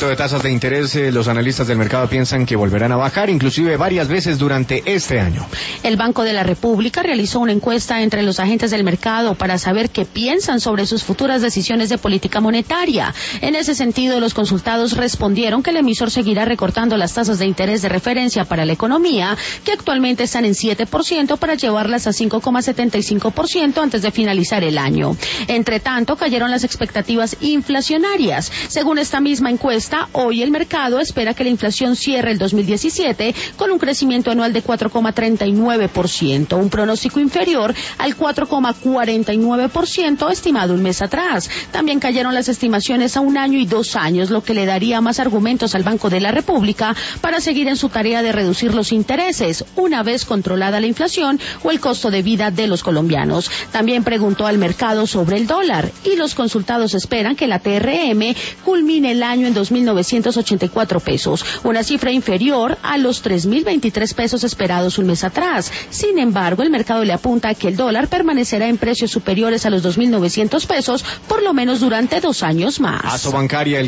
respecto de tasas de interés, los analistas del mercado piensan que volverán a bajar, inclusive varias veces durante este año. El Banco de la República realizó una encuesta entre los agentes del mercado para saber qué piensan sobre sus futuras decisiones de política monetaria. En ese sentido, los consultados respondieron que el emisor seguirá recortando las tasas de interés de referencia para la economía, que actualmente están en 7%, para llevarlas a 5,75% antes de finalizar el año. Entre tanto, cayeron las expectativas inflacionarias. Según esta misma encuesta, hoy el mercado espera que la inflación cierre el 2017 con un crecimiento anual de 4,39%, un pronóstico inferior al 4,49% estimado un mes atrás. También cayeron las estimaciones a 1 año y 2 años, lo que le daría más argumentos al Banco de la República para seguir en su tarea de reducir los intereses, una vez controlada la inflación o el costo de vida de los colombianos. También preguntó al mercado sobre el dólar, y los consultados esperan que la TRM culmine el año en 2.984 pesos, una cifra inferior a los 3.023 pesos esperados un mes atrás. Sin embargo, el mercado le apunta a que el dólar permanecerá en precios superiores a los 2.900 pesos por lo menos durante 2 años más. Asobancaria,